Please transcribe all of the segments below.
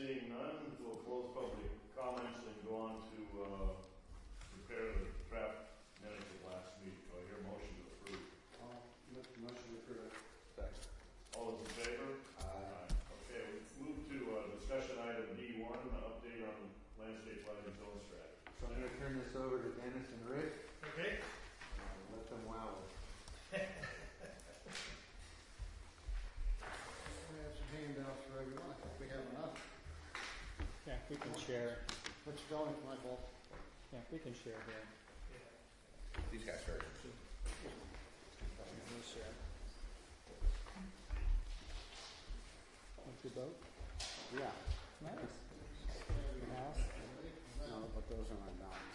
Seeing none, we'll close public comments and go on to prepare the draft minutes of last week. Do I hear a motion to approve? I'll make the motion to approve. Second. All those in favor? Aye. Okay, we move to discussion item D1, update on landscape lighting zone strategy. So I'm going to turn this over to Dennis and Rick. Okay. Let them wow We have some handouts for everyone. I think we have enough. Yeah, we can share. What's going, Michael? Yeah, we can share here. These guys first. We'll share. Want to vote? Yeah. Nice. Your house? No, but those are my mountains.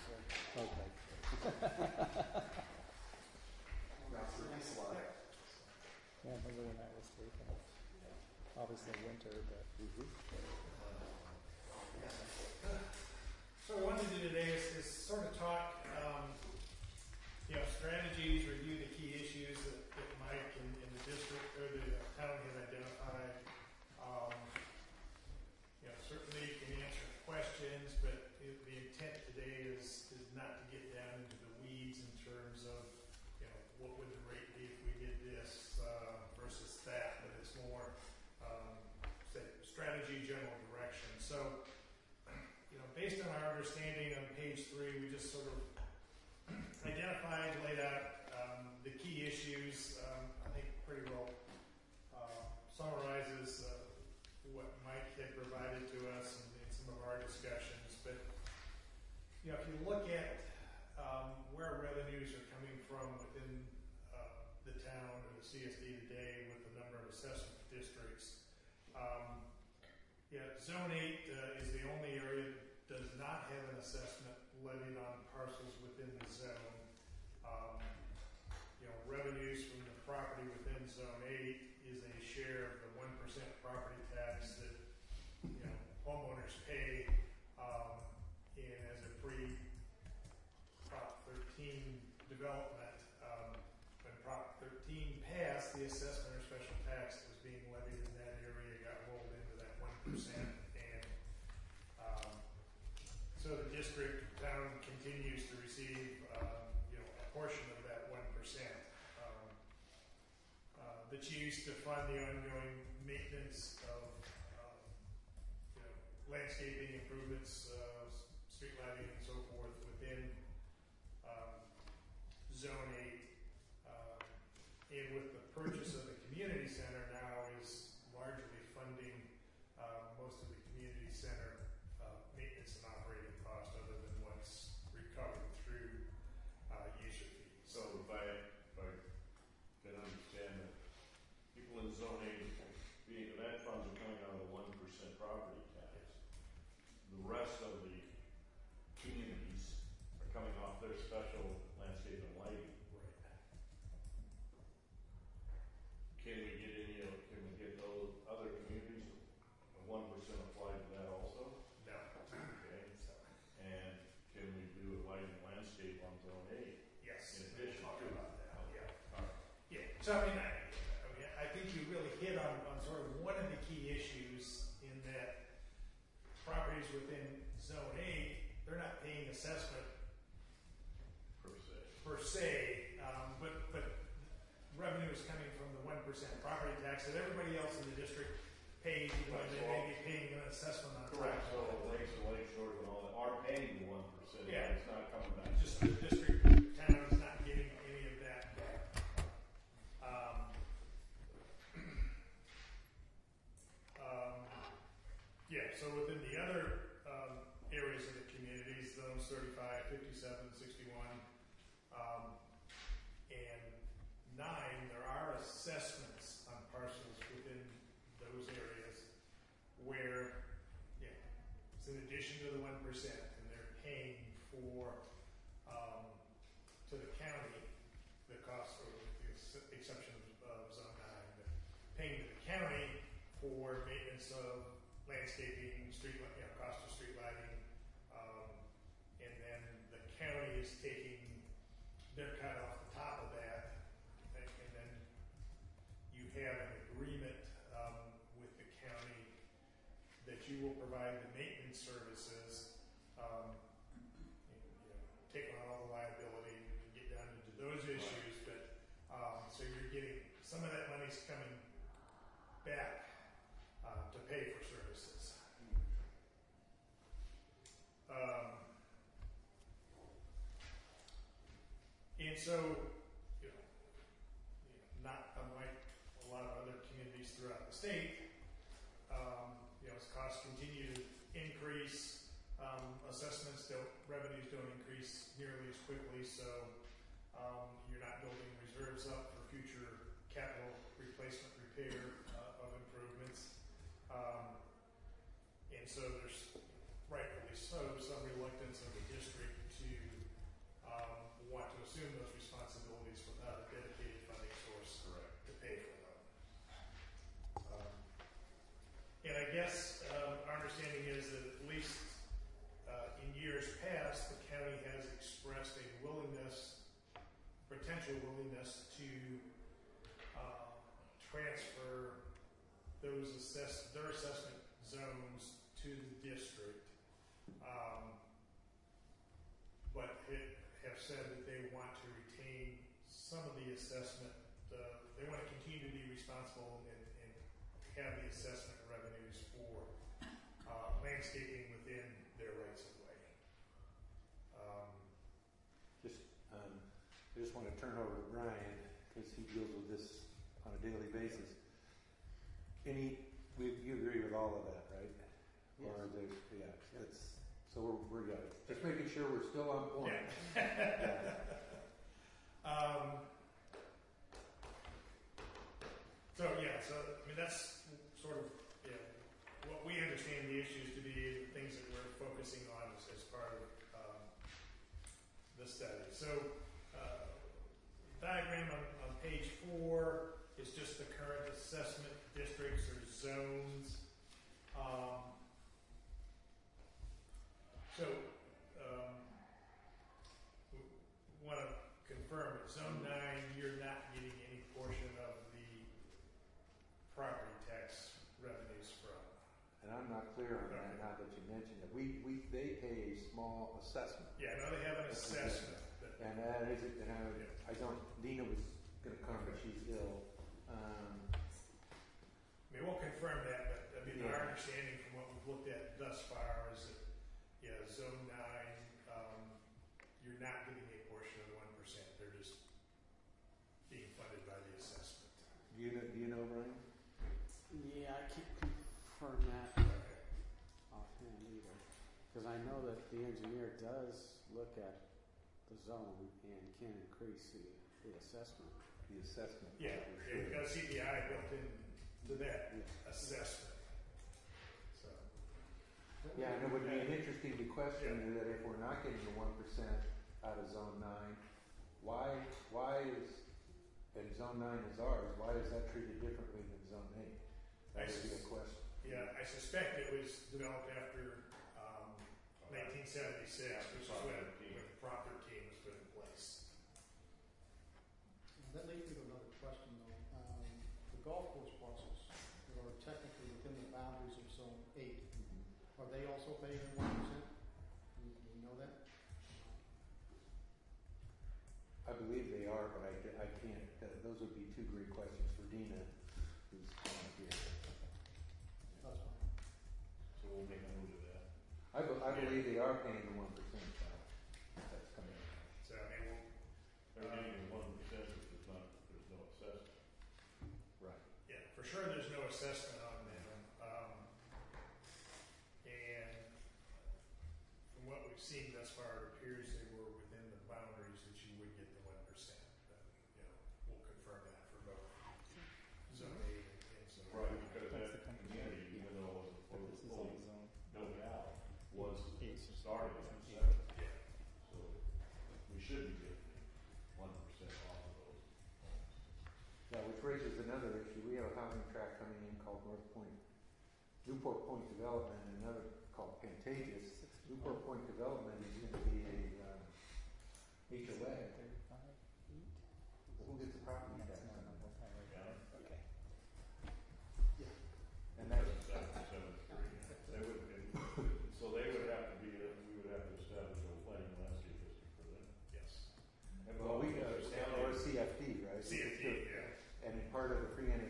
Okay. That's a nice lot. Yeah, remember when that was leaking? Obviously winter, but. So what I wanted to do today is sort of talk, strategies, review the key issues that Mike and the district or the town has identified. Certainly you can answer questions, but the intent today is not to get down into the weeds in terms of, what would the rate be if we did this versus that, but it's more strategy, general direction. So, based on our understanding on page 3, we just sort of identified, laid out the key issues. I think pretty well summarizes what Mike had provided to us in some of our discussions. But, if you look at where revenues are coming from within the town or the CSD today with the number of assessment districts, Zone 8 is the only area that does not have an assessment levied on parcels within the zone. Revenues from the property within Zone 8 is a share of the 1% property tax that homeowners pay, and as a pre-Prop 13 development. When Prop 13 passed, the assessment or special tax that was being levied in that area got rolled into that 1%, and so the district town continues to receive a portion of that 1%. That's used to fund the ongoing maintenance of landscaping improvements, street lighting, and so forth within Zone 8. And with the purchase of the community center now is largely funding most of the community center maintenance and operating costs, other than what's recovered through user fees. So if I can understand that people in Zone 8, that funds are coming out of the 1% property tax. The rest of the communities are coming off their special landscape and lighting. Right. Can we get those other communities, 1% applied to that also? No. Okay. And can we do a lighting landscape on Zone 8? Yes. In addition Talk to about that. Okay. Yeah. All right. Yeah. So I think you really hit on sort of one of the key issues in that properties within Zone 8, they're not paying assessment per se, but revenue is coming from the 1% property tax that everybody else in the district pays, even though they may be paying an assessment on Correct. top. So lakes and lake shores and all that are paying the 1%. Yeah. But it's not coming back. Just the district town is not getting any of that back. So within the other areas of the communities, zones 35, 57, 61, and 9, there are assessments on parcels within those areas where, it's in addition to the 1%, and they're paying for, to the county, the cost, or with the exception of Zone 9, but paying to the county for maintenance of landscaping, cost of street lighting, and then the county is taking their cut off the top of that, and then you have an agreement with the county that you will provide the maintenance services, take on all the liability, and get down into those issues, but, so you're getting, some of that money's coming back, to pay for services. And so, not unlike a lot of other communities throughout the state, as costs continue to increase, revenues don't increase nearly as quickly, so you're not building reserves up for future capital replacement repair of improvements. And so there's, rightfully so, some reluctance of the district to want to assume those responsibilities without a dedicated funding source to pay for them. And I guess our understanding is that at least in years past, the county has expressed a potential willingness to transfer their assessment zones to the district, but have said that they want to retain some of the assessment. They want to continue to be responsible and have the assessment revenues for landscaping within their rights of way. I just want to turn over to Brian because he deals with this on a daily basis. You agree with all of that, right? Yes. Or so we're good. Just making sure we're still on point. Yeah. So I mean that's sort of what we understand the issues to be, the things that we're focusing on as part of the study. So diagram on page 4 is just the current assessment districts or zones. Want to confirm that Zone 9, you're not getting any portion of the property tax revenues from. And I'm not clear on that now that you mentioned it. They pay a small assessment. Yeah, I know they have an assessment. And that is it. And I don't. Dina was going to come, but she's ill. I mean, we'll confirm that, but I mean, our understanding from what we've looked at thus far is that, Zone 9, you're not getting a portion of 1%. They're just being funded by the assessment. Do you know, Brian? Yeah, I can't confirm that offhand either. Because I know that the engineer does look at the zone and can increase the assessment. The assessment. Yeah, for sure. you've got CPI built into that assessment. So, Yeah, and it would be an interesting question that if we're not getting the 1% out of Zone 9, why is, and Zone 9 is ours, why is that treated differently than Zone 8? That would be a question. Yeah, I suspect it was developed after 1976, which is when Prop 13 was put in place. That leads me to another question though. The golf course parcels that are technically within the boundaries of Zone 8, are they also paying 1%? Do you know that? I believe they are, but I can't. Those would be two great questions for Dina, who's not here. That's fine. So we'll make a note of that. I believe they are paying the 1%. That's coming out. So, I mean, They're getting 1% if there's no assessment. Right. yeah, for sure there's no assessment on them. And from what we've seen thus far, it appears they were within the boundaries that you would get the 1%. But, we'll confirm that for both Zone 8 and Zone 9. Right, because That's that the country. community, even though it But wasn't this is all fully zone. built out, was Eight. started in Yeah. 7. Yeah. So we should be getting 1% off of those homes. Yeah, which raises another issue. We have a housing tract coming in called Newport Point Development, and another called Pantages. Newport Point Development is going to be a HOA. 35 feet? Who gets the property That's tax? not a multi-area. Yeah. Okay. And that's 773. They would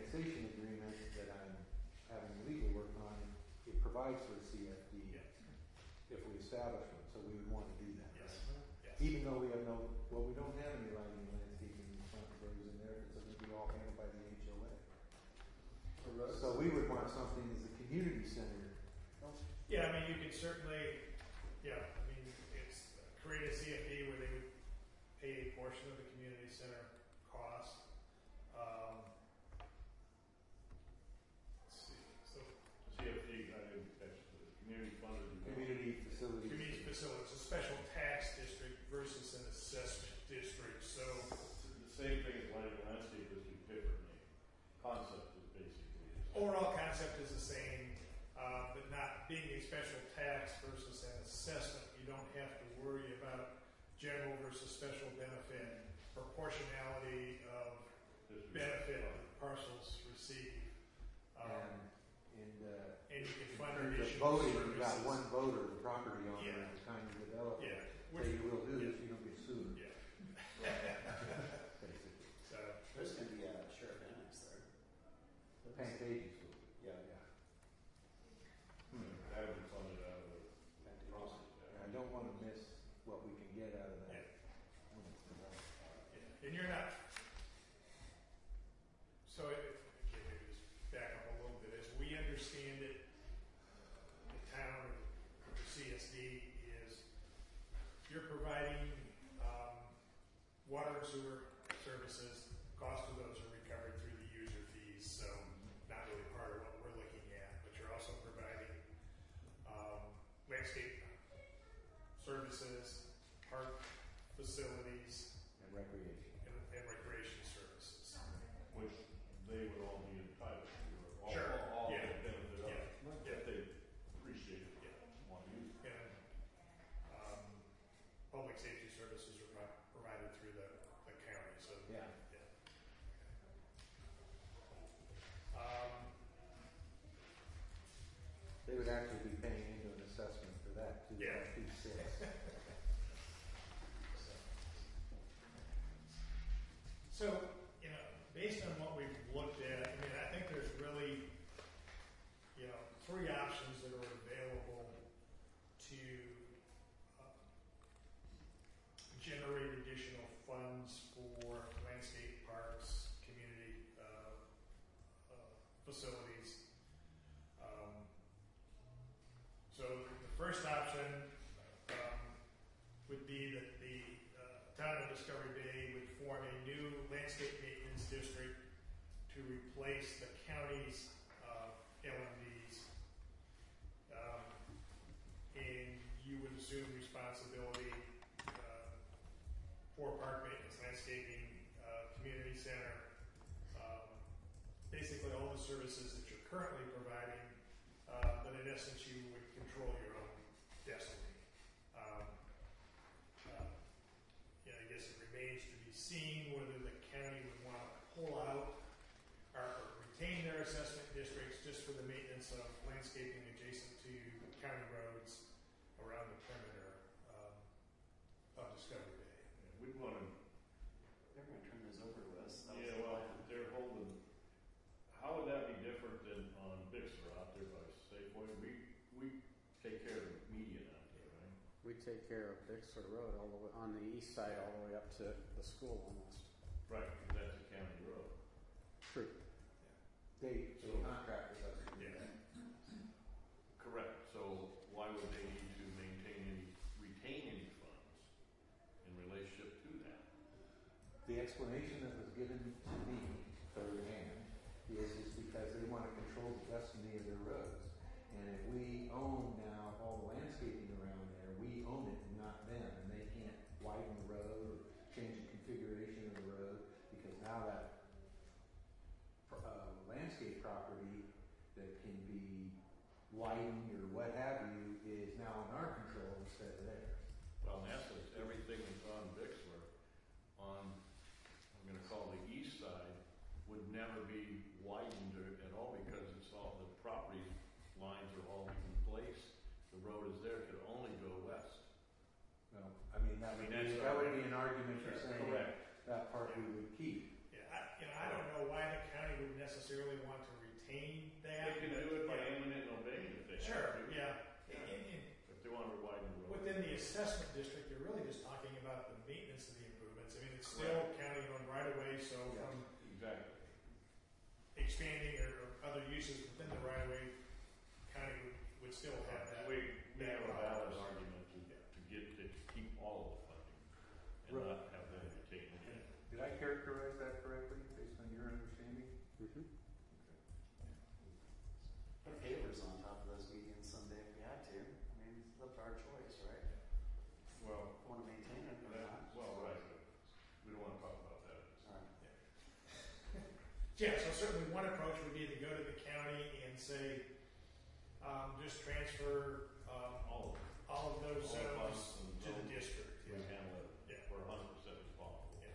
annexation agreement that I'm having legal work on, it provides for a CFD Yeah. if we establish one, so we would want to do that, Yes. right? Yes. Even though we have we don't have any lighting and landscaping front rows in there, it's going to be all handled by the HOA. So we would want something as a community center. Yeah, I mean, you could certainly, it's create a CFD where they would pay a portion of the community center cost. Let's see, so CFD, that's the community funded. Community facilities. community facilities, a special tax district versus an assessment district, so, The same thing as lighting and landscape is a different name. Concept is basically. overall concept is the same, but not being a special tax versus an assessment, you don't have to worry about general versus special benefit, proportionality of benefit that parcels receive. And you can fund the additional voting, services. you got one voter, the property owner, Yeah. at the time you develop it. Yeah, Say you will do this, you don't get sued. yeah. Basically. So, There's gonna be a sheriff annex there. The Pantages will. Yeah. That would be funded out of the Pantages. process. I don't want to miss what we can get out of that. yeah. And you're not. So, okay, maybe just back up a little bit. As we understand it, the town or the CSD is you're providing water and sewer services. Cost of those are recovered through the user fees, so not really part of what we're looking at. But you're also providing landscape services, park facilities, And recreation. and recreation services. Which they would all be entitled to, or Sure, all yeah. get benefit of, Yeah. if they appreciate it, Yeah. want to use it. And public safety services are provided through the county, so. Yeah. They would actually be paying into an assessment for that too. Yeah. That piece six. So, based on what we've looked at, I think there's really, three options that are available to generate additional funds for landscape parks, community facilities. So the first option would be that the town of Discovery Bay would form a new landscape maintenance district to replace the county's LMDs. And you would assume responsibility for park maintenance, landscaping, community center, basically all the services that you're currently providing, but in essence you would control your own destiny. I guess it remains to be seen whether the county would want to pull out or retain their assessment districts just for the maintenance of landscaping adjacent to county roads around the perimeter of Discovery Bay. We'd want to, They're gonna turn this over to us. That was yeah, the well, plan. they're holding, how would that be different than on Bixler out there by Safeway? We take care of the median out there, right? We take care of Bixler Road all the way on the east side, all the way up to the school almost. Right, because that's a county road. True. They contract with us to do Yeah. that. Correct, so why would they need to retain any funds in relationship to that? The explanation that was given to me, third hand, is because they want to control the destiny of their roads. And if we own now all the landscaping around there, we own it, not them. And they can't widen the road or change the configuration of the road because now that landscape property that can be widened or what have you is now in our control instead of theirs. Well, in essence, everything that's on Bixler, I'm gonna call the east side, would never be widened at all because it's all, the property lines are all in place. The road is there, it could only go west. Well, that would be an argument for saying Correct. that part we would keep. Yeah, I don't know why the county would necessarily necessarily want to retain that. They can do it by eminent domain if they Sure, have to. yeah. If they want to widen the road. Within the assessment district, you're really just talking about the maintenance of the improvements. I mean, it's still county owned right away, so Yeah. from Exactly. expanding or other uses within the right of way, county would still have that. We have a valid Yeah. argument to keep all of the funding and Right. not have them retain any. Did I characterize that correctly, based on your understanding? Mm-hmm. Put pavers on top of those medians someday if we had to. I mean, it's up to our choice, right? Well, If we want to maintain it or not. right. We don't want to talk about that. Alright. Yeah, so certainly one approach would be to go to the county and say, just transfer All of it. all of those All the zones funds and to the zones. district. We handle it. Yeah. We're 100% responsible. Yeah.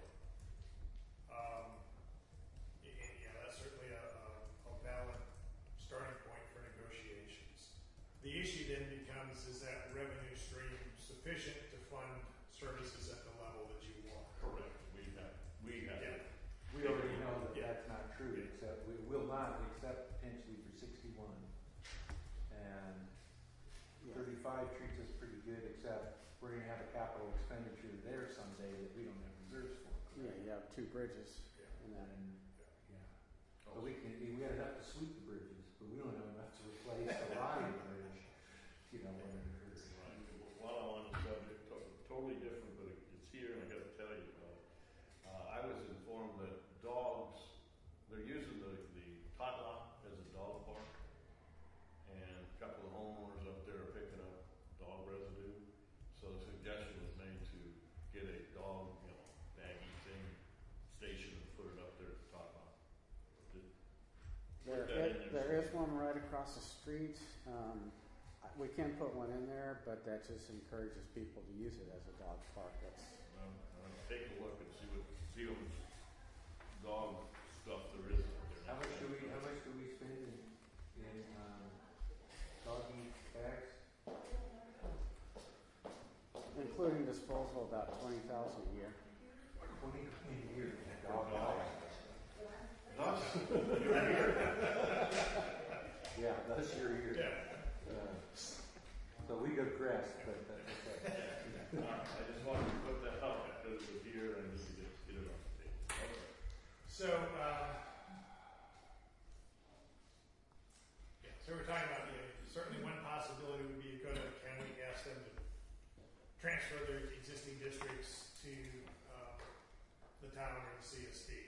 And yeah, that's certainly a valid starting point for negotiations. The issue then becomes, is that revenue stream sufficient to fund services at the level that you want? Correct. We have. Yeah. We already know that Yeah. that's not true, except we will not accept potentially for 61. And Yeah. 35 treats us pretty good, except we're gonna have a capital expenditure there someday that we don't have reserves for. Yeah, you have two bridges in that. And, yeah. But we had enough to sweep the bridges, but we don't have enough to replace the line bridge, when it occurs. While I'm on the subject, totally different, but it's here, and I got to tell you about it. I was informed that dogs, they're using the tot lot as a dog park, and a couple of homeowners up there are picking up dog residue. So the suggestion was made to get a dog, baggy thing station and put it up there at the tot lot. There is one right across the street. We can put one in there, but that just encourages people to use it as a dog park. That's Take a look and see what dog stuff there is up there. How much do we spend in doggy bags? including disposal about 20,000 a year. 20 a year in a dog Thus, Yeah, that's your year. Yeah. So we digress, but that's okay. I just wanted to put that out because it was here and I need to get it on the table. Okay. So, so we're talking about, certainly one possibility would be to go to the county, ask them to transfer their existing districts to the town or the CSD.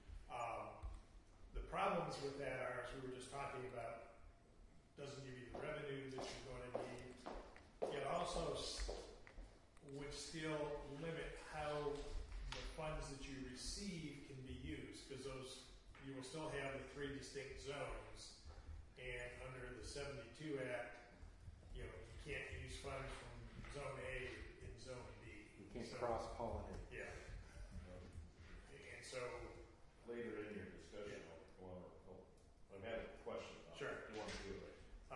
The problems with that are, as we were just talking about, doesn't give you the revenue that you're going to need. It also would still limit how the funds that you receive can be used, because you will still have the three distinct zones, and under the 72 Act, you can't use funds from Zone A in Zone B. You can't So- cross-pollinate. Yeah. And so, Later in your discussion, I've had a question. Sure. You want to do it?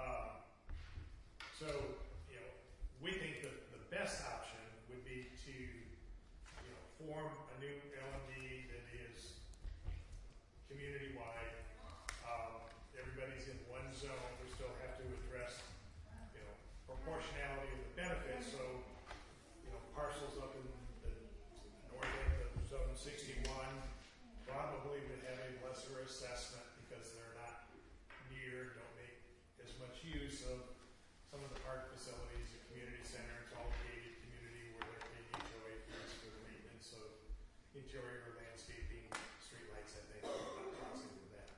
so, we think that the best option would be to, form a new LMD that is community-wide. Everybody's in one zone. We still have to address, proportionality of the benefits. So, parcels up in the north end of Zone 61 probably would have a lesser assessment because they're not near, don't make as much use of some of the park facilities, the community center. It's all gated community where they're paying HOA fees for the maintenance of interior landscaping, streetlights, I think, not crossing for that.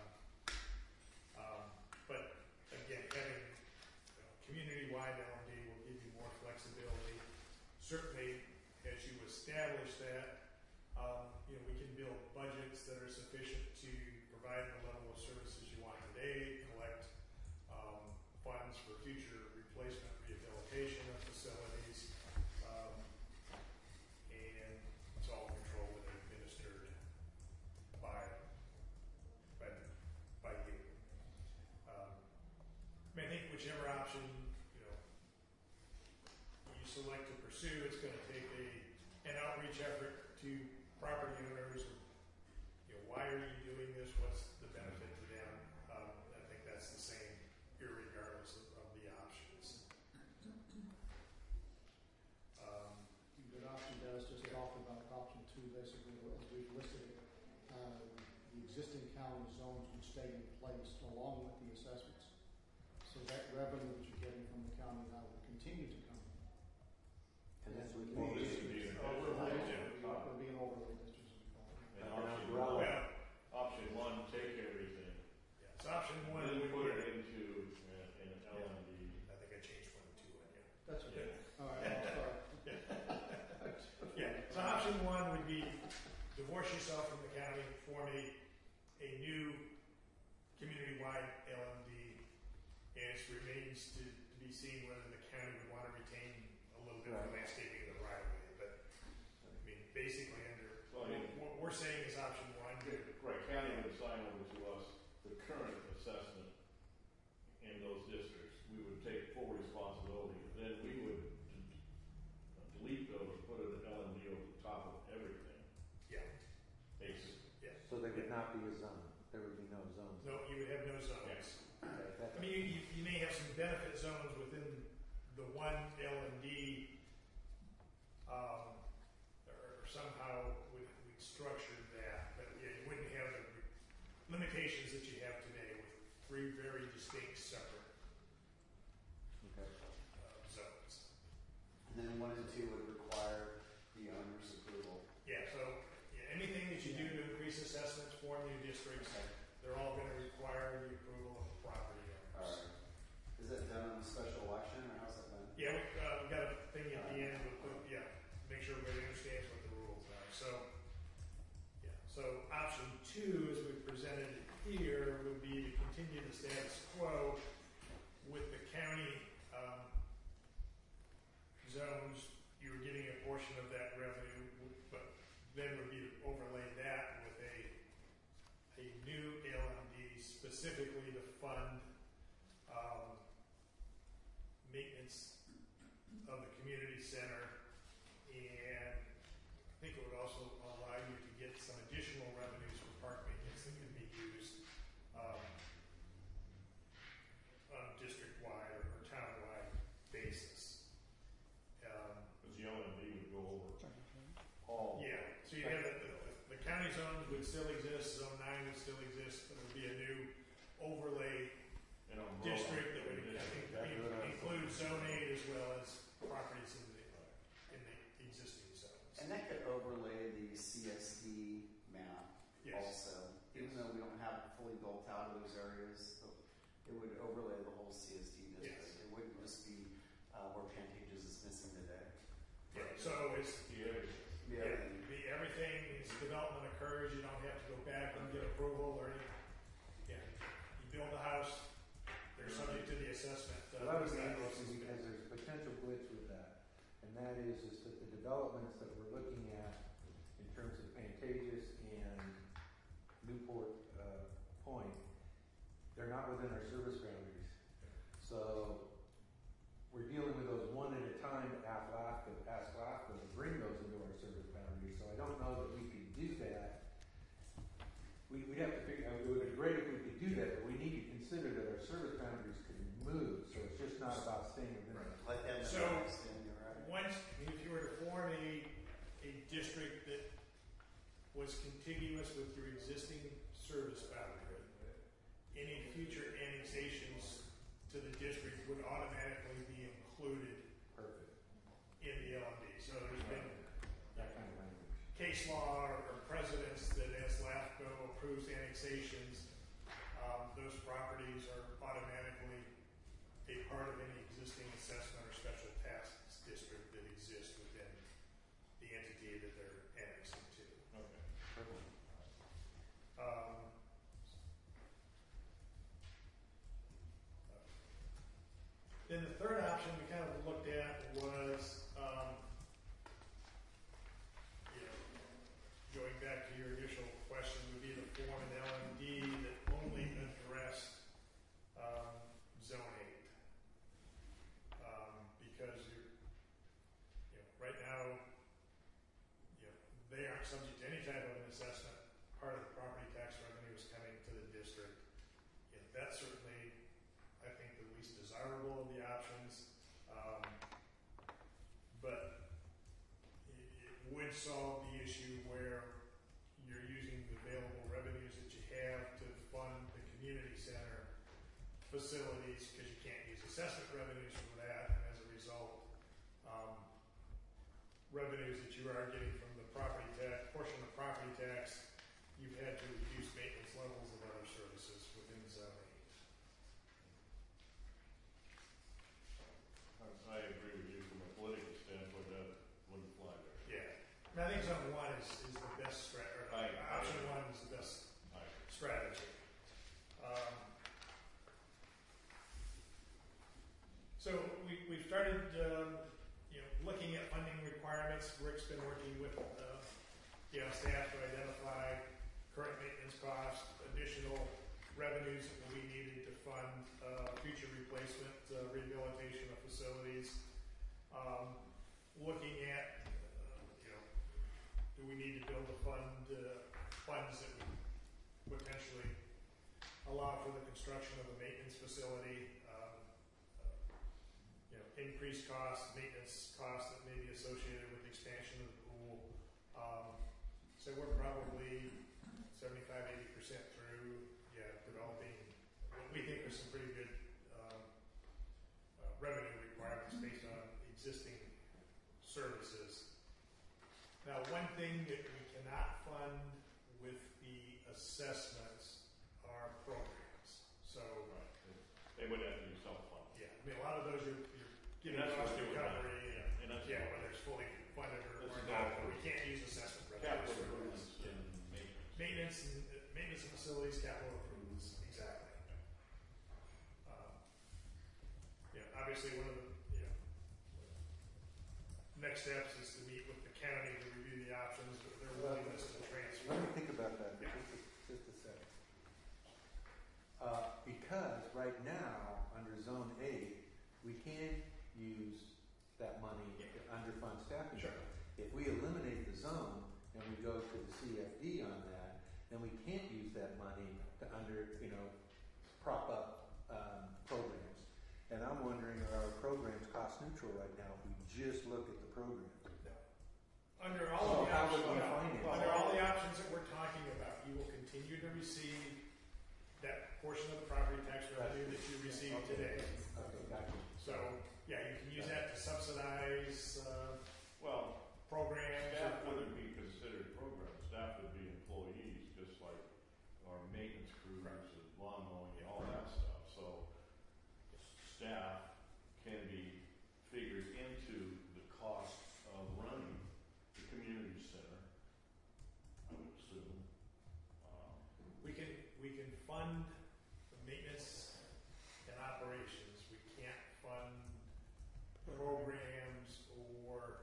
But again, having community-wide LMD will give you more flexibility. Certainly, as you establish that, we can build budgets that are sufficient to provide the level of services you want today, collect funds for future replacement, rehabilitation of facilities, and it's all controlled and administered by you. I think whichever option you select to pursue, it's going to take an outreach effort to property owners. Why are you doing this? What's the benefit placed along with the assessments. So that revenue that you're getting from the county now will continue to come. And that's what Well, we this would be an Overlay, additional It'll be an overlay district, as we call it. And Like an option umbrella. one, Well, option one, take everything, yeah, so option one then would put be, it into an LMD. I think I changed 1 and 2 on you. That's okay. All right, I'll start. Yeah, so option one would be divorce yourself from the county, form a new community-wide LMD, and it remains to be seen whether the county would want to retain a little bit of Right. landscaping in the right of way. But I mean, basically, under Well, I mean- what we're saying is option one. Right, county would assign over to us the current assessment in those districts. We would take full responsibility, then we would delete those, put an LMD over the top of everything, Yeah, basically. yeah. So they would not be a zone. There would be no zones. No, you would have no zones. Okay, that- I mean, you may have some benefit zones within the one LMD, or somehow we'd structure that, but yeah, you wouldn't have the limitations that you have today with 3 very distinct separate Okay. zones. And then 1 and 2 would require the owner's approval. Yeah, so yeah, anything that you do to increase assessments, form new districts, they're all going to require the approval of the property owners. Alright. Is that done on a special election, or how's that done? Yeah, we've got a thing at the end, we'll put, yeah, make sure everybody understands what the rules are. So, yeah, so option 2, as we presented it here, would be to continue the status quo with the county zones. You're getting a portion of that revenue, but then would be to overlay that with a new LMD specifically to fund maintenance of the community center, and I think it would also allow you to get some additional revenues for park maintenance that could be used on a district-wide or town-wide basis. Because the LMD would go over all. Yeah, so you have the county zones would still exist, zone 9 would still exxt, but it would be a new overlay an umbrella district that would district. include zone 8 as well as properties in the existing zones. And that could overlay the CSD map Yes. also. Even though we don't have it fully built out of those areas, it would overlay the whole CSD district. Yes. It wouldn't just be where Pantages is missing today. Yeah, so it's Yeah, everything, as development occurs, you don't have to go back and get approval or anything. Yeah, you build a house, they're subject to the assessment. So that would be interesting because there's a potential glitch with that. And that is that the developments that we're looking at in terms of Pantages and Newport Point, they're not within our service boundaries. So we're dealing with those one at a time to ask LAFCO to bring those into our service boundaries. So I don't know that we could do that. We'd have to figure out, it would be great if we could do that, but we need to consider that our service boundaries could move. So it's just not about staying within our. Let them So- understand, you're right. Once, if you were to form a district that was contiguous with your existing service boundary, any future annexations to the district would automatically be included Perfect. in the LMD. So there's been That kind of language. case law or precedents that as LAFCO approves annexations, those properties are automatically a part of any existing assessment or special tax district that exists within the entity that they're annexing to. okay. Perfect. Then the third option we kind of looked at was, going back to your initial question, would be to form an LMD that only addressed zone 8. Because right now, they aren't subject to any type of an assessment. Part of the property tax revenue is coming to the district. That's certainly, I think, the least desirable of the options. But it would solve the issue where you're using the available revenues that you have to fund the community community center facilities, because you can't use assessment revenues for that, and as a result, revenues that you are getting from the property tax, portion of property tax, you've had to reduce maintenance levels of other services within zone 8. I agree with you from a political standpoint, that wouldn't fly there. Yeah. I mean, I think zone 1 is the best strategy. Option 1 is the best strategy. So we've started, looking at funding requirements. Rick's been working with, staff to identify current maintenance costs, additional revenues that will be needed to fund future replacement, rehabilitation of facilities. Looking at, do we need to build a funds that would potentially allow for the construction of a maintenance facility, increased costs, maintenance costs that may be associated with the expansion of the pool. So we're probably 75-80% through, developing what we think are some pretty good revenue requirements based on existing services. Now, one thing that we cannot fund with the assessments are programs. So They would have to be self-funded. yeah, I mean, a lot of those you're getting And that's cost what we would recovery, and that's whether it's fully funded or This is not, all but we can't use assessment revenues. Capital for improvements this. and maintenance. Maintenance of facilities, capital improvements, exactly. Obviously, one of the next steps is to meet with the county to review the options, but their willingness to transfer. Let me think about that for just a second. Because right now, under Zone 8, we can use that money to underfund staffing. Sure. If we eliminate the zone and we go to the CFD on that, then we can't use that money to prop up programs. And I'm wondering, are our programs cost neutral right now if we just look at the programs? Under all of the how would options, we finance under it? all the options that we're talking about, you will continue to receive that portion of the property tax revenue that you receive today. Okay, gotcha. So, you can use that to subsidize Well, programs. staff wouldn't be considered programs. Staff would be employees, just like our maintenance crews and lawn mowing and all that stuff. So staff can be figured into the cost of running the community center, I would assume. We can fund the maintenance and operations. We can't fund programs or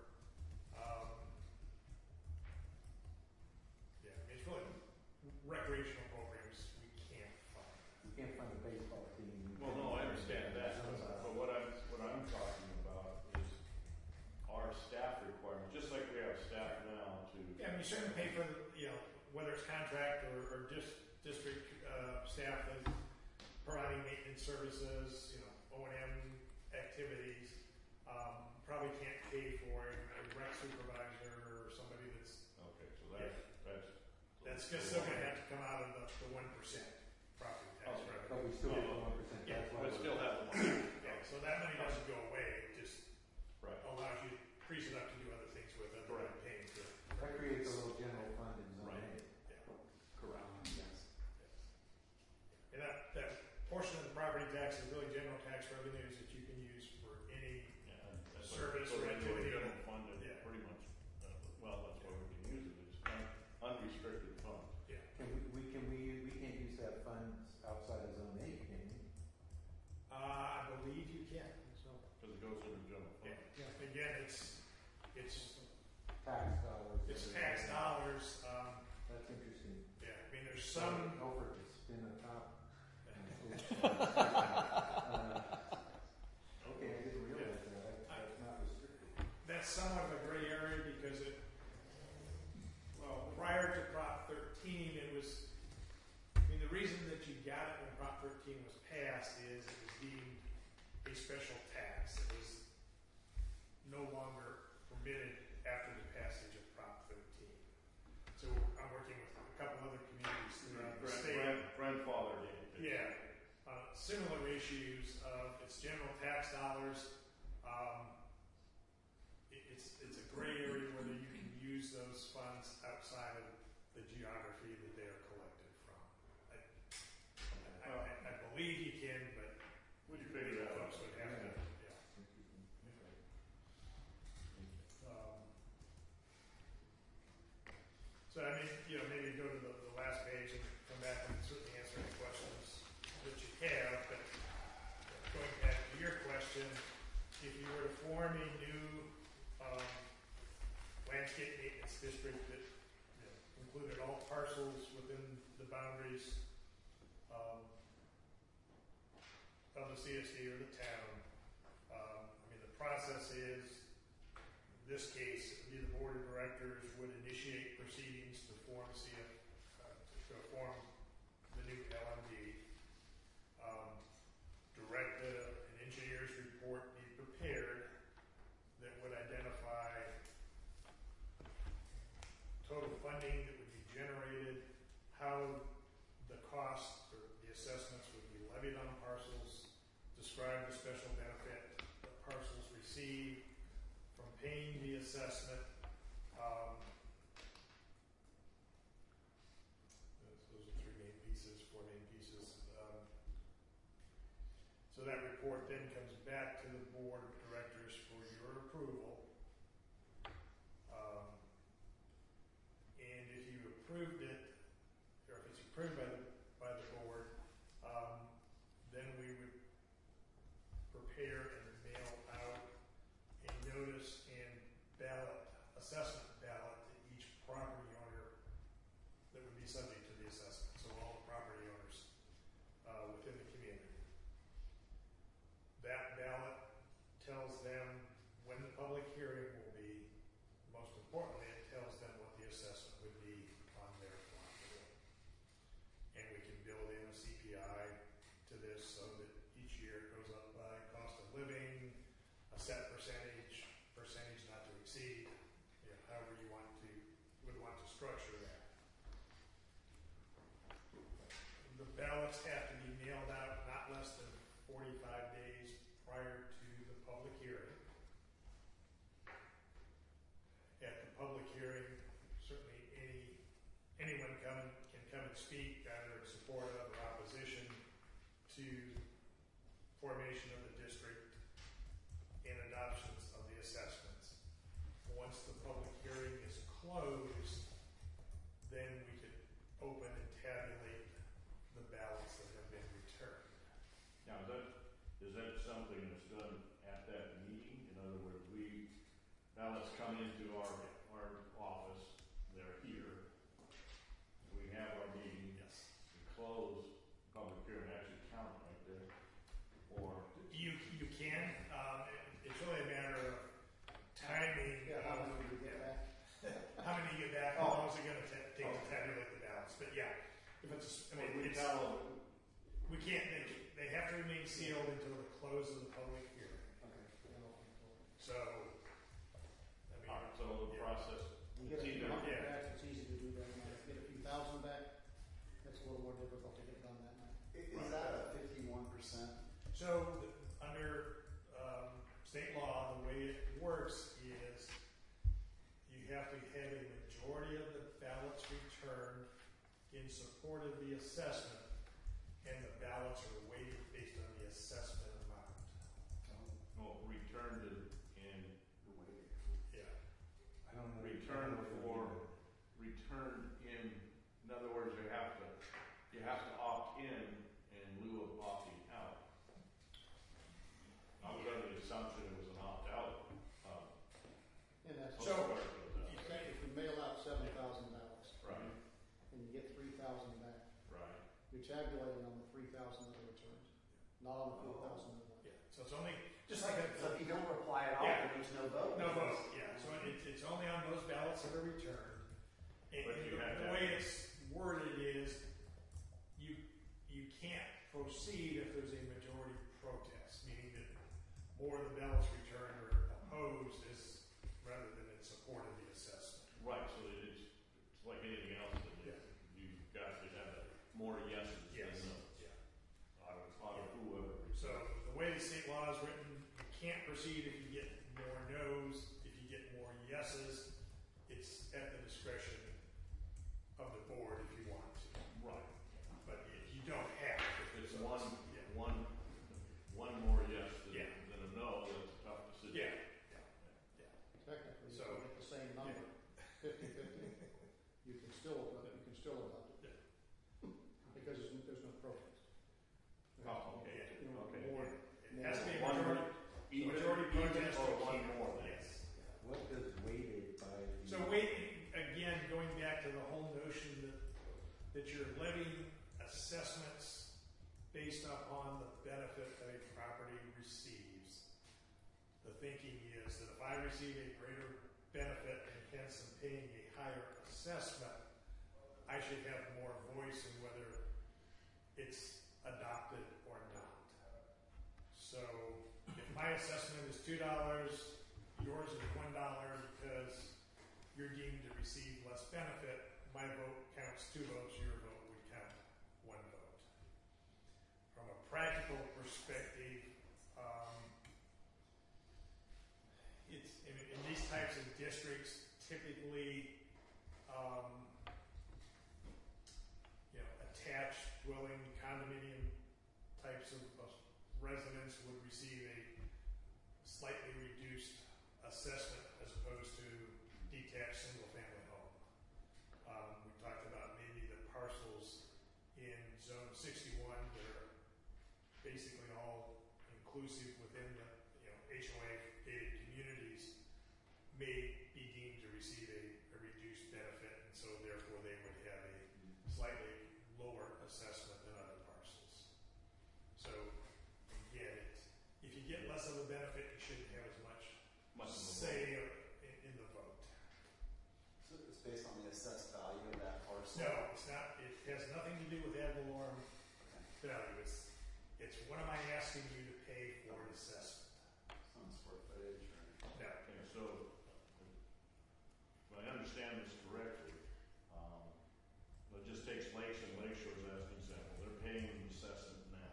it's really recreational programs we can't fund. You can't fund a baseball team. Well, no, I understand that, but what I'm talking about is our staff requirement, just like we have staff now to. Yeah, I mean, you certainly pay for whether it's contract or district staff that providing maintenance services, O&M activities. Probably can't pay for a rec supervisor or somebody that's. Okay, so That's still going to have to come out of the 1% property tax Okay. revenue. But we still get 1%. Yeah, That's why but we're- still have the money. Yeah, so that money doesn't go away. It just Right. allows you to freeze it up to do other things with it, other than paying for it. That creates a little general fund in Zone Right. 8. Correct. Yes. And that portion of the property tax is really general tax revenues that you can use for any. Yeah, that's Service what, or activity. General funded, Yeah. pretty much. Well, that's why we can use it. It's unrestricted funds. Yeah. We can't use that funds outside of Zone 8, can we? I believe you can. So, Because it goes into general fund. Yeah. Again, it's Tax dollars. tax dollars. That's interesting. Yeah. I mean, there's some. Over to spin a top. Okay, I didn't realize that. That's not restricted. That's somewhat of a gray area because prior to Prop 13, the reason that you got it when Prop 13 was passed is it was deemed a special tax. It was no longer permitted after the passage of Prop 13. So I'm working with a couple other communities throughout the state. Grandfather did. Yeah, similar issues of it's general tax dollars. It's a gray area whether you can use those funds outside of the geography that they are collected from. I believe you can, but We can figure that out. folks would have to, yeah. So I mean, maybe go to the last page and come back and certainly answer any questions that you have. But going back to your question, if you were to form a new landscape maintenance district that included all parcels within the boundaries of the CSD or the town, the process is, in this case, it would be the board of directors would initiate proceedings to form to form the new LMD. Direct an engineer's report be prepared that would identify total funding that would be generated, how the cost or the assessments would be levied on parcels, describe the special benefit that parcels receive from paying the assessment. Those are four main pieces. So that report then comes back to the board of directors for your approval. And if you approved it, or if it's approved by the board, then we would prepare and mail out a notice and assessment ballot to each property owner that would be subject to the assessment. So all the property owners within the community. That ballot tells them when the public hearing will be. Most importantly, it tells them what the assessment would be on their property. And we can build in a CPI to this so that each year it goes up by cost of living, a set percentage not to exceed, however you would want to structure that. The ballots have to be mailed out not less than 45 days prior to the public hearing. At the public hearing, certainly anyone can come and speak either in support of or opposition to formation of the district and adoptions of the assessments. Once the public hearing is closed, then we could open and tabulate the ballots that have been returned. Now, is that something that's done at that meeting? In other words, ballots come into our office, they're here, we have our meeting, Yes. we close public hearing, actually count right there, or You can. It's really a matter of timing. Yeah, how long do you get back? How many you get back? How long is it going to take to tabulate the ballots? But yeah, if it's, we tell them, we can't. They have to remain sealed until the close of the public hearing. So, so the process, You get a it's few either, hundred back, it's easy to do that night. If you get a few thousand back, that's a little more difficult to get done that night. Is that a 51%? So under state law, the way it works is you have to have a majority of the ballots returned in support of the assessment, and the ballots are weighted based on the assessment amount. returned in, Yeah. I don't know. returned in other words, you have to opt in lieu of opting out. I was under the assumption it was an opt-out. And that's, So- if you mail out 7,000 ballots, Right, and you get 3,000 back, right. you're tabulating on the 3,000 that are returned, not on the 4,000 that weren't. Yeah. So it's only just like So if you don't reply at all, Yeah. then there's no vote. no vote. Yeah. So it's only on those ballots that are returned. And But you have the to- way it's worded is you can't proceed if there's a majority protest, meaning that more of the ballots returned are opposed rather than in support of the assessment. Right, so it's like anything else that Yeah. you've got to have more yeses than Yes. no. Yeah. If can't proceed if you get more no's. If you get more yeses, it's at the discretion of the board if you want to. Right. But you don't have to. If it's So one yeah. more yes than, Yeah. than a no, that's a tough decision. Yeah. Technically, So- you get the same number, 50-50, you can still adopt it. Because there's no protest. Oh, okay, You know, okay. more- It has to be a One majority. Even, Majority even protest or or one keep it. more. then. Yes. What does weighted by the? So wait, again, going back to the whole notion that you're levying assessments based upon the benefit that a property receives. The thinking is that if I receive a greater benefit and hence am paying a higher assessment, I should have more voice in whether it's adopted or not. So if my assessment is $2, yours is $1 because you're deemed to receive less benefit, my vote counts 2 votes, your vote would count 1 vote. From a practical perspective, it's in these types of districts, typically, attached dwelling condominium types of residents would receive a slightly reduced assessment as opposed to detached single-family home. We talked about maybe the parcels in Zone 61 that are basically all inclusive within the HOA gated communities may be deemed to receive a reduced benefit, and so therefore they would have a slightly lower assessment than other parcels. So again, if you get less of a benefit, you shouldn't have as much Much of a say in the vote. So it's based on the assessed value of that parcel? No, it's not. It has nothing to do with ad valorem value. It's what am I asking you to pay for an assessment? Some square footage or? No. Okay, so, if I understand this correctly, it just takes Lakes and Lake Shores as an example. They're paying an assessment now.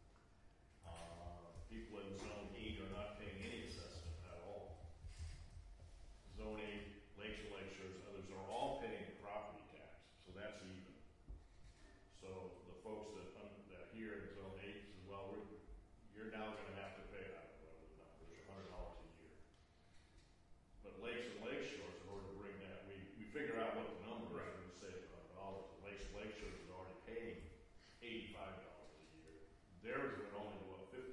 People in Zone 8 are not paying any assessment at all. Zone 8, Lakes and Lake Shores, others are all paying property tax, so that's even. So the folks that here in Zone 8 says, well, you're now going to have to pay, I don't know what the number is, $100 a year. But Lakes and Lake Shores, in order to bring that, we figure out what the number is, and we say $100. Lakes and Lake Shores is already paying $85 a year. Theirs would only go up $15.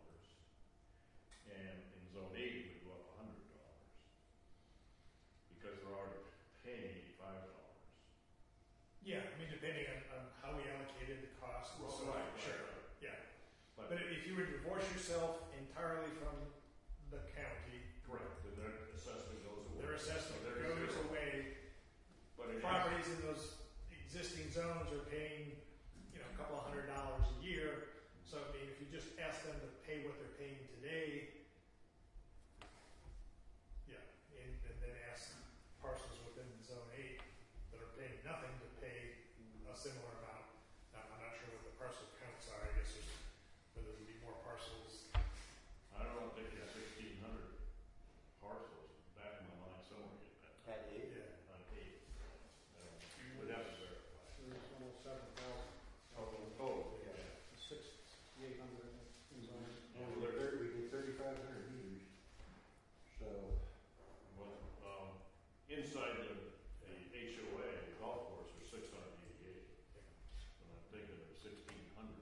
And in Zone 8, it would go up $100. Because they're already paying $85. Yeah, I mean, depending on how we allocated the cost and so on. Right, Sure. right. Yeah. But, But if you were to divorce yourself entirely from the county, correct, then their assessment goes away. their assessment So they're goes zero. away. But it has, Properties in those existing zones are paying, a couple of $100 a year. So I mean, if you just ask them to pay what they're paying today, and then ask parcels within Zone 8 that are paying nothing to pay a similar amount. Now, I'm not sure what the parcel counts are. I guess whether there'd be more parcels. I don't know, I think it's 1,600 parcels, back in my mind somewhere, get that, At 8? Yeah. on 8. We'd have to verify. There's almost 7,000. Oh, yeah. 6,800 in zone. And we did 3,500 meters. So, Well, inside the HOA, the golf course, are 688. And I'm thinking there's 1,600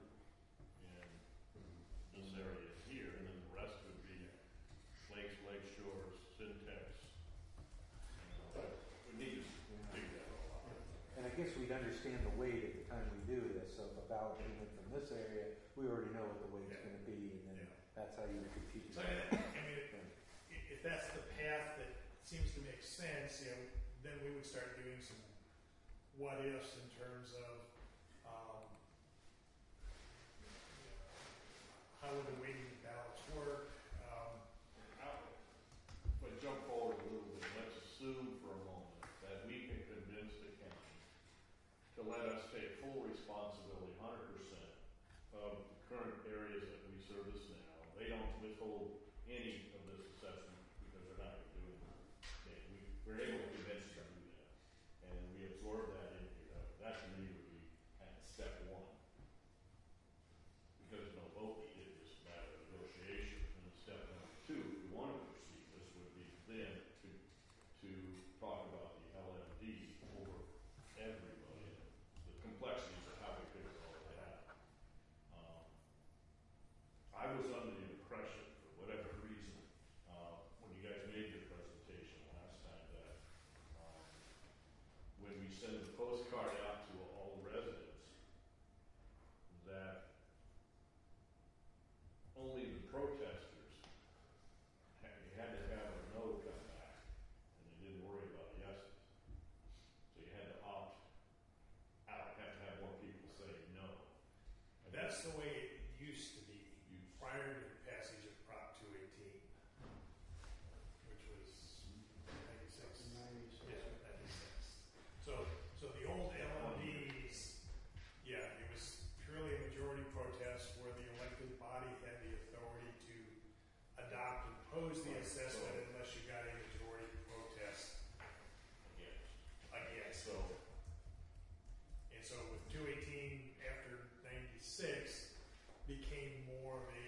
in this area here, and then the rest would be Lakes, Lake Shores, Syntex. We need to figure that all out. and I guess we'd understand the weight at the time we do this. So if a ballot came in from this area, we already know what the weight's Yeah. going to be, and then Yeah. that's how you would compute. So if that's the path that seems to make sense, then we would start doing some what ifs in terms of how would the weighting ballots work. But jump forward a little bit, let's assume for a moment that we can convince the county to let us take full responsibility, 100% of the current areas that we service now. They don't withhold any of this assessment because they're not doing it. We're able to convince them to do that. And we absorb that into that. That to me would be kind of step one. Because no vote needed, it's a matter of negotiation. And step number two, if we want to proceed, this would be then to talk about the LMD for everybody, the complexities of how we figure all of that out. I was under the impression, for whatever reason, when you guys made your presentation last time, that when we send the postcard out to all the residents, that only the protesters you had to have a no come back, and you didn't worry about yeses. So you had to opt out, have to have more people say no. And That's the way it used to be you prior to the passage of Prop 218, which was 96. 96. Yeah, 96. So the old LMDs, yeah, it was purely a majority protest where the elected body had the authority to adopt and pose the assessment unless you got a majority protest against. So And so with 218 after 96 became more of a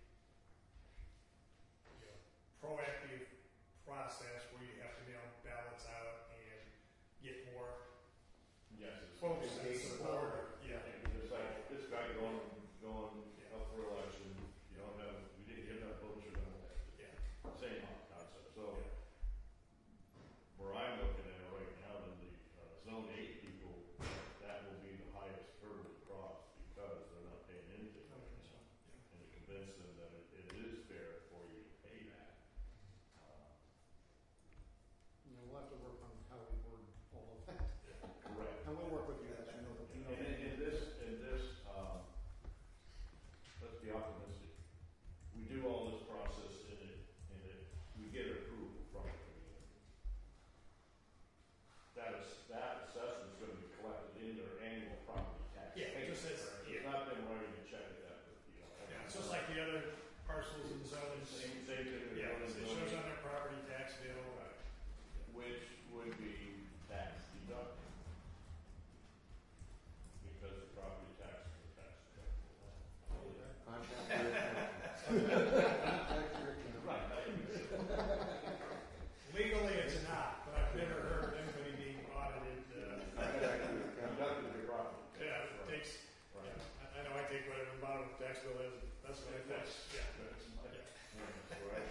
proactive process where you have to mail ballots out and get more yes, it's folks that Engagement. support. Yeah. It's like this guy going up for election. You don't have, we didn't give enough votes. You're gonna have to. Yeah. Same concept. So where I'm looking at it right now, then the zone 8 people, that will be the highest hurdle to cross because they're not paying anything right now, and to convince them that it is fair for you to pay that. We'll have to work on how we word all of that. Correct. And we'll work with you guys, you know, And in this, let's be optimistic. We do all this process and we get approval from the community. That assessment's going to be collected in their annual property tax. Yeah, it just says, It's not them writing a check at that, Yeah, it's just like the other parcels and zones. Same thing that Yeah, they're it doing, shows on their property tax bill. which would be tax deductible. Because the property tax is tax deductible. Contact your accountant. Contact your accountant. Right. Legally, it's not, but I've never heard of anybody being audited. Contact your accountant. Deducted your property. Yeah, it takes. Right. I know I take whatever the bottom of the tax bill is. That's what I fetch. Yeah. That's my, right.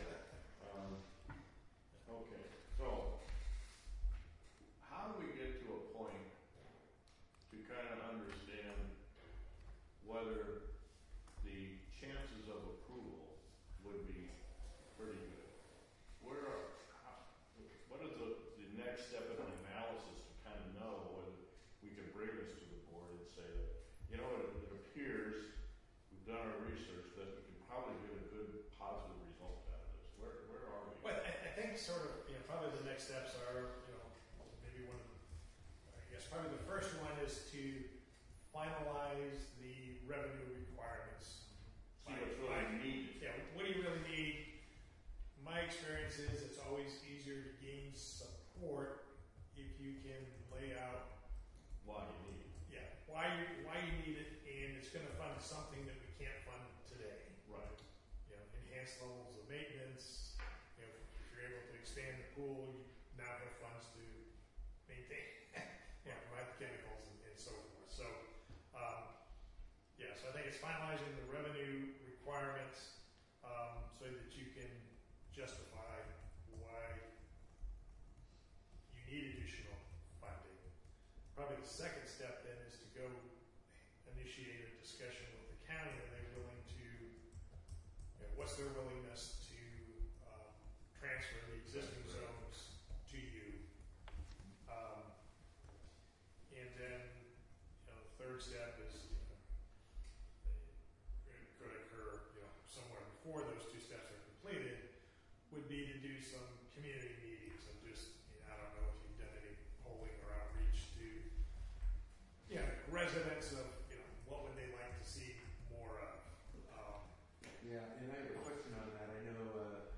Okay, so how do we get to a point to kind of understand whether the chances of approval would be pretty good? What is the next step in an analysis to kind of know whether we can bring this to the board and say that, you know, it appears, we've done our research, that we can probably get a good positive result out of this. Where are we? Well, I think sort of, probably the next steps are, maybe one of the, I guess probably the first one is to finalize the revenue requirements. See what's really needed. Yeah, what do you really need? My experience is it's always easier to gain support if you can lay out, Why you need it. why you need it, and it's going to fund something that we can't fund today. Right. Enhanced levels of maintenance. If you're able to expand the pool, you now have funds to maintain, provide the chemicals and so forth. So, so I think it's finalizing the revenue requirements so that you can justify why you need additional funding. Probably the second step then is to go initiate a discussion with the county. Are they willing to, what's their willingness to transfer the existing zones to you? And then, the third step is, it could occur, somewhere before those two steps are completed, would be to do some community meetings and just, I don't know if you've done any polling or outreach to, residents of, what would they like to see more of? Yeah, and I have a question on that. I know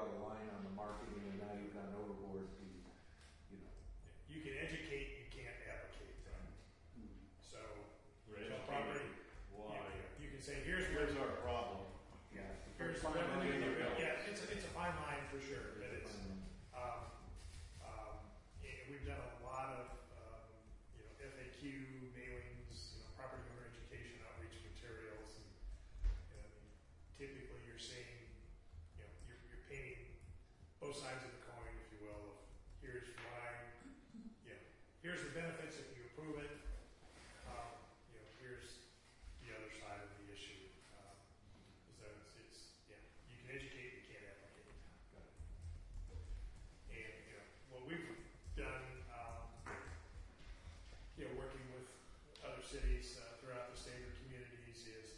draw the line on the marketing, and now you've gone overboard to, you know. You can educate, you can't advocate. So, We're tell educated property, why. you can say, here's Here's our problem. Yeah. Here's the Fine revenue. line, Yeah, it's a fine line for sure, but it's, and we've done a lot of, FAQ mailings, property owner education outreach materials, and typically you're seeing, you're painting both sides of the coin, if you will, of here's why, here's the benefits if you approve it, here's the other side of the issue. So you can educate, you can't advocate. And, what we've done, working with other cities throughout the state or communities is,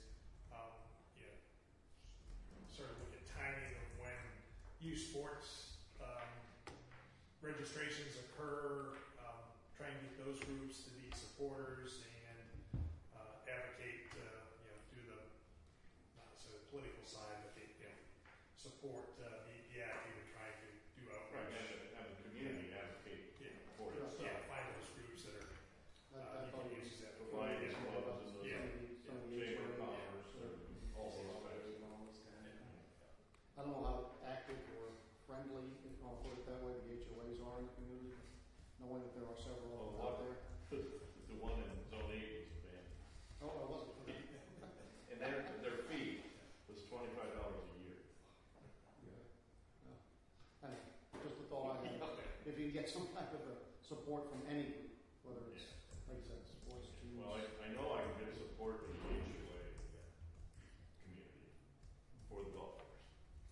sort of look at timing of when youth sports registrations occur, try and get those groups to be supporters and advocate, do the, not necessarily the political side, but support, be active and try to do Right, outreach. have the community advocate for it. Find those groups that are, I you thought can it use that. Provide was- clubs and those some of the chamber of HOA, commerce or all those types. I don't know how active or friendly, if you want to put it that way, the HOAs are in the community, knowing that there are several of them out there. The one in Zone 8 was banned. Oh, I wasn't. And their fee was $25 a year. And just a thought I had, if you get some type of a support from any group, whether it's, like I said, sports teams. Well, I know I can get support from the HOA community for the golf course.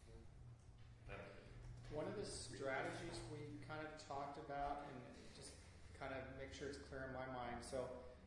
One of the strategies we kind of talked about, and just kind of make sure it's clear in my mind. So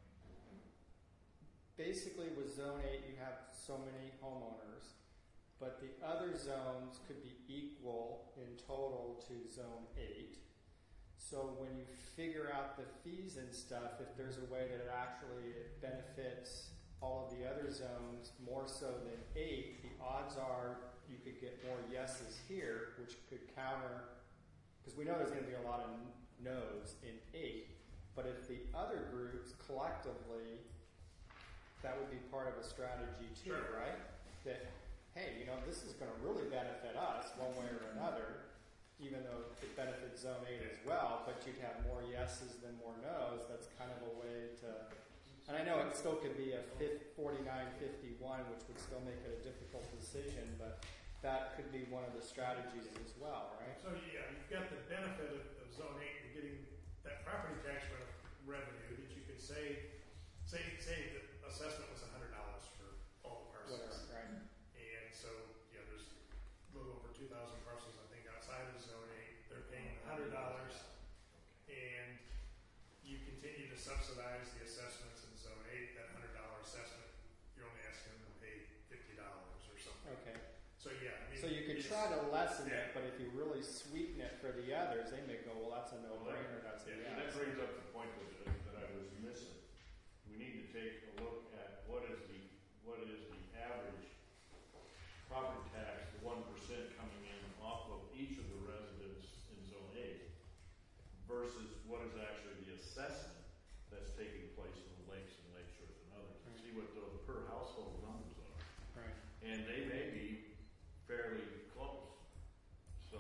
basically with Zone 8, you have so many homeowners, but the other zones could be equal in total to Zone 8. So when you figure out the fees and stuff, if there's a way that it actually benefits all of the other zones more so than 8, the odds are you could get more yeses here, which could counter, because we know there's going to be a lot of no's in 8, but if the other groups collectively, that would be part of a strategy too, Sure. right? That, hey, this is going to really benefit us one way or another, even though it benefits Zone 8 as well, but you'd have more yeses than more no's. That's kind of a way to, and I know it still could be a 49-51, which would still make it a difficult decision, but that could be one of the strategies as well, right? So you've got the benefit of Zone 8, you're getting that property tax revenue that you could say the assessment was $100 for all the parcels. Whatever, right? And so, there's a little over 2,000 parcels, I think, outside of Zone 8. They're paying $100, and you continue to subsidize the assessments in Zone 8. That $100 assessment, you're only asking them to pay $50 or something. Okay. So So you could try to lessen it, but if you really sweeten it for the others, they may go, well, that's a no-brainer. That's a And yes. that brings up the point that I was missing. We need to take a look at what is the average property tax, the 1% coming in off of each of the residents in Zone 8 versus what is actually the assessment that's taking place in the lakes and lake shores and others. And see what those per household numbers are. Right. And they may be fairly close. So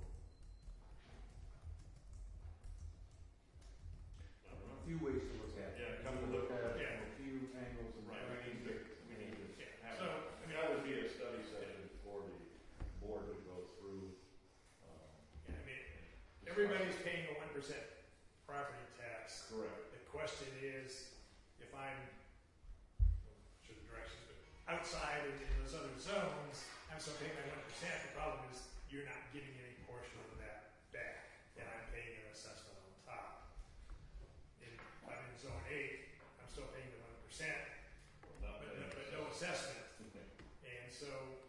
I don't know. A few ways to look at it. Yeah, come to look look at it yeah. from a few angles and Right, we need to have, So, that would be a study session for the board to go through. Everybody's paying a 1% property tax. Correct. The question is, if I'm, should the directions, but outside in those other zones, I'm still paying my 1%. The problem is you're not getting any portion of that back, and I'm paying an assessment on top. I'm in Zone 8, I'm still paying the 1%, Well, but no assessment. And so,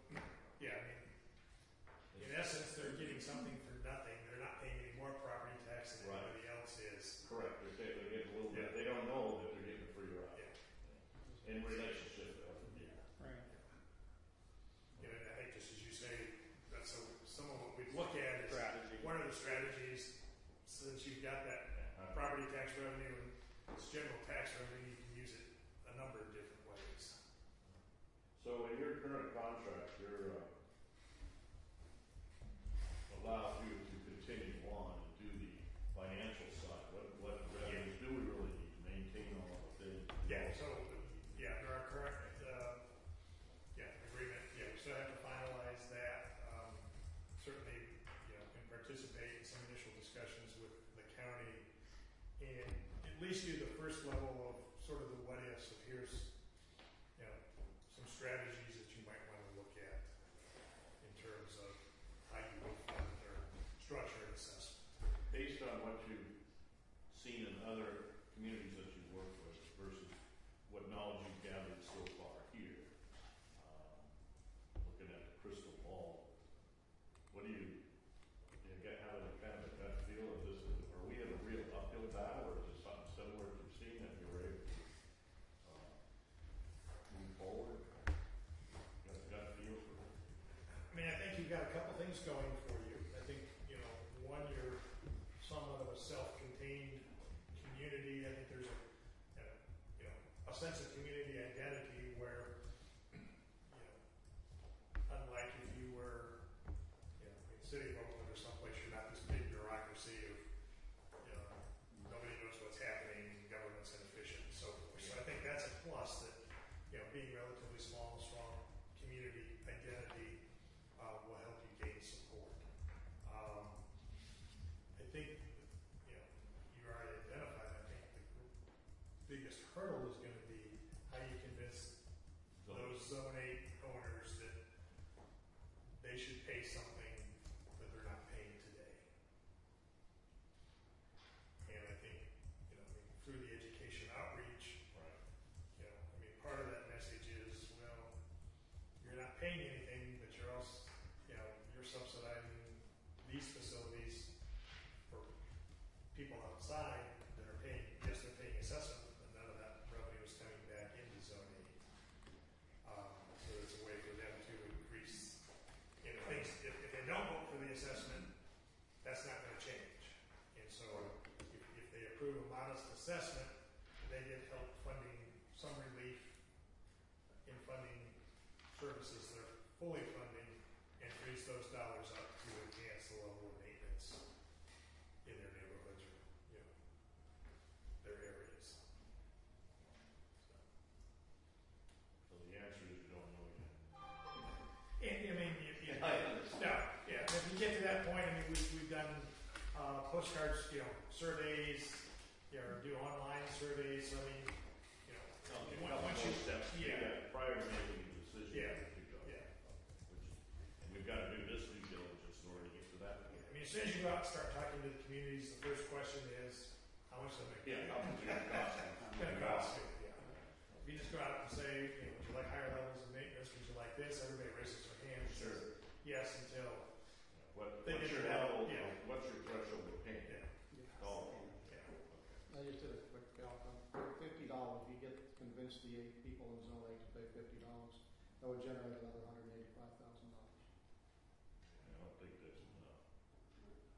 in essence, they're getting something for nothing. They're not paying any more property tax than Right. anybody else is. Correct. They're getting a little bit. They don't know that they're getting a free ride. Yeah. In relationship. Right. I think just as you say, that's some of what we've the strategies, since you've got that property tax revenue and it's general tax revenue, you can use it a number of different ways. So in your current contract, allows you to continue on and do the financial side. What revenues do we really need to maintain all of the things? Yeah, so, yeah, there are current, agreement, we still have to finalize that. Certainly, can participate in some initial discussions with the county and at least do the first level of sort of the what ifs of here's, some strategies that you might want to look at in terms of how you will fund their structure and assessment. Based on what you've seen in other communities that you've worked with versus what knowledge you've gathered so far here, looking at the crystal ball, what do you have a kind of a gut feel of this? Are we in a real uphill battle, or is it something similar to seeing that you were able to move forward? You got a gut feel for it? I mean, I think you've got a couple things going for you. I think, one, you're somewhat of a self-contained community. I think there's a sense of community identity where, unlike if you were, in the city of Oakland or someplace, you're not this big bureaucracy of, nobody knows what's happening, government's inefficient, and so forth. So I think that's a plus that, being relatively small and strong community identity will help you gain support. I think, you already identified, I think the biggest hurdle is going to be how you convince those Zone 8 owners that they should pay something that they're not paying today. And I think, through the education outreach, Right. part of that message is, well, you're not paying anything, but you're also, you're subsidizing these facilities for people outside that are paying, yes, they're paying assessment, but none of that revenue is coming back into Zone 8. So there's a way for them to increase, things, if they don't vote for the assessment, that's not going to change. And so if they approve a modest assessment, they get help funding some relief in funding services that are fully funding and frees those dollars up to enhance the level of maintenance in their neighborhoods or, their areas. So the answer is you don't know yet. And, I mean, I understand. if you get to that point, I mean, we've done postcards, surveys, or do online surveys. So, I mean, once you steps, prior to making a decision, Yeah. where to go. Yeah. And we've got to do this due diligence in order to get to that point. I mean, as soon as you go out and start talking to the communities, the first question is, how much does it make? Yeah, how much is it cost? It's going to cost you. Yeah. If you just go out and say, would you like higher levels of maintenance? Would you like this? Everybody raises their hand and says yes until What's They get your to that, level, yeah. what's your threshold of pain? Oh, I just did a quick calc on $50. You get convinced the 8 people in Zone 8 to pay $50. That would generate another $185,000.